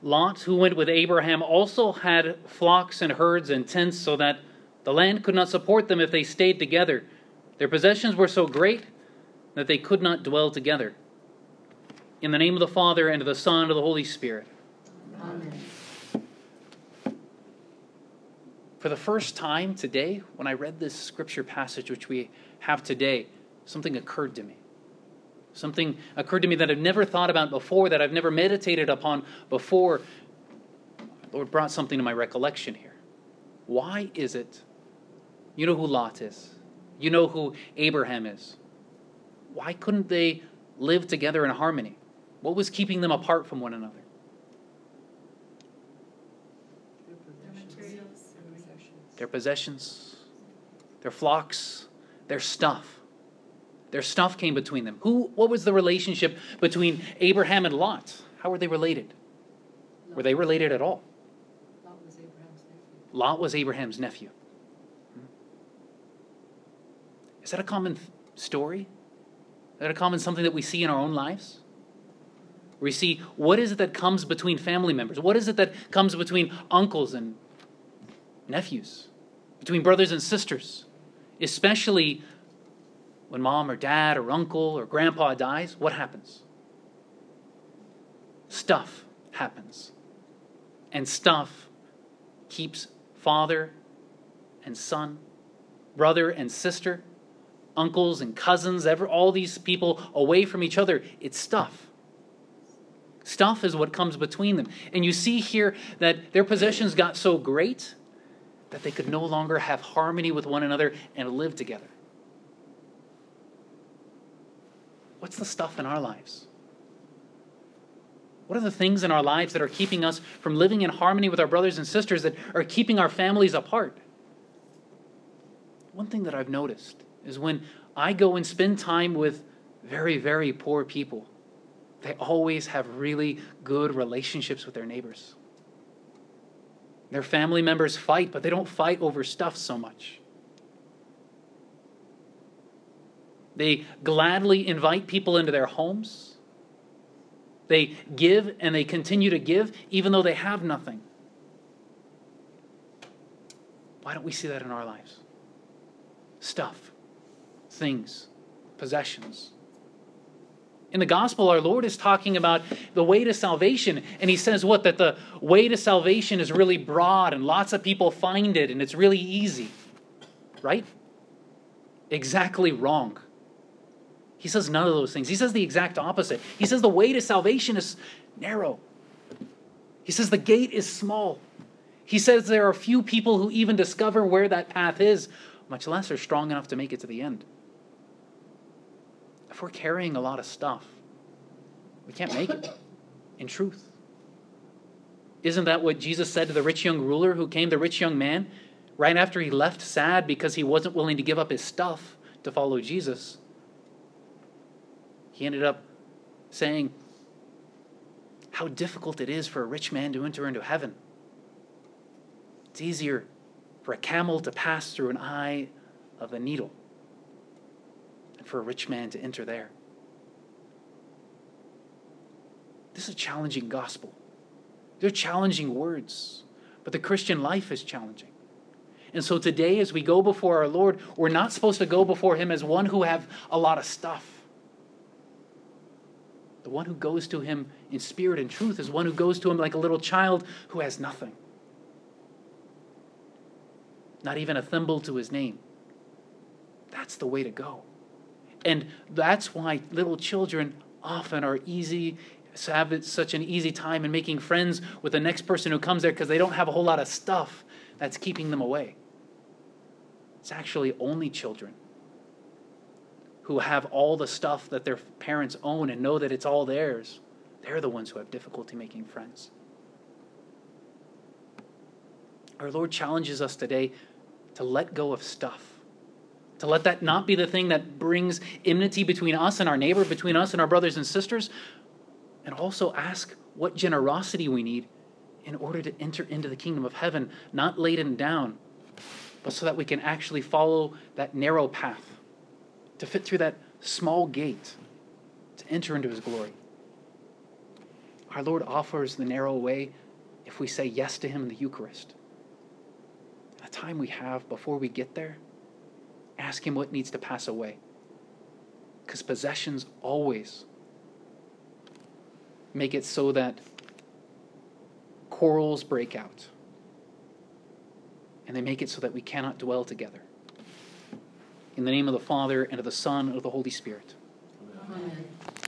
Lot, who went with Abraham, also had flocks and herds and tents, so that the land could not support them if they stayed together. Their possessions were so great that they could not dwell together. In the name of the Father, and of the Son, and of the Holy Spirit. Amen. For the first time today, when I read this scripture passage which we have today, something occurred to me. Something occurred to me that I've never thought about before, that I've never meditated upon before. The Lord brought something to my recollection here. Why is it? You know who Lot is. You know who Abraham is. Why couldn't they live together in harmony? What was keeping them apart from one another? Their possessions, their flocks, their stuff. Their stuff came between them. What was the relationship between Abraham and Lot? How were they related? Were they related at all? Lot was Abraham's nephew. Lot was Abraham's nephew. Is that a common story? Is that a common something that we see in our own lives? We see, what is it that comes between family members? What is it that comes between uncles and nephews? Between brothers and sisters? Especially when mom or dad or uncle or grandpa dies, what happens? Stuff happens. And stuff keeps father and son, brother and sister, uncles and cousins, all these people away from each other. It's stuff. Stuff is what comes between them. And you see here that their possessions got so great that they could no longer have harmony with one another and live together. What's the stuff in our lives? What are the things in our lives that are keeping us from living in harmony with our brothers and sisters, that are keeping our families apart? One thing that I've noticed is when I go and spend time with very, very poor people, they always have really good relationships with their neighbors. Their family members fight, but they don't fight over stuff so much. They gladly invite people into their homes. They give and they continue to give even though they have nothing. Why don't we see that in our lives? Stuff, things, possessions. In the gospel, our Lord is talking about the way to salvation. And he says what? That the way to salvation is really broad and lots of people find it and it's really easy. Right? Exactly wrong. He says none of those things. He says the exact opposite. He says the way to salvation is narrow. He says the gate is small. He says there are few people who even discover where that path is, much less are strong enough to make it to the end. If we're carrying a lot of stuff, we can't make it, in truth. Isn't that what Jesus said to the rich young ruler who came, the rich young man, right after he left sad because he wasn't willing to give up his stuff to follow Jesus? He ended up saying how difficult it is for a rich man to enter into heaven. It's easier for a camel to pass through an eye of a needle than for a rich man to enter there. This is a challenging gospel. They're challenging words, but the Christian life is challenging. And so today, as we go before our Lord, we're not supposed to go before him as one who have a lot of stuff. The one who goes to him in spirit and truth is one who goes to him like a little child who has nothing. Not even a thimble to his name. That's the way to go. And that's why little children often are have such an easy time in making friends with the next person who comes there because they don't have a whole lot of stuff that's keeping them away. It's actually only children who have all the stuff that their parents own and know that it's all theirs. They're the ones who have difficulty making friends. Our Lord challenges us today to let go of stuff. To let that not be the thing that brings enmity between us and our neighbor, between us and our brothers and sisters. And also ask what generosity we need in order to enter into the kingdom of heaven, not laden down, but so that we can actually follow that narrow path, to fit through that small gate, to enter into his glory. Our Lord offers the narrow way if we say yes to him in the Eucharist. The time we have before we get there, ask him what needs to pass away. Because possessions always make it so that quarrels break out. And they make it so that we cannot dwell together. In the name of the Father, and of the Son, and of the Holy Spirit. Amen.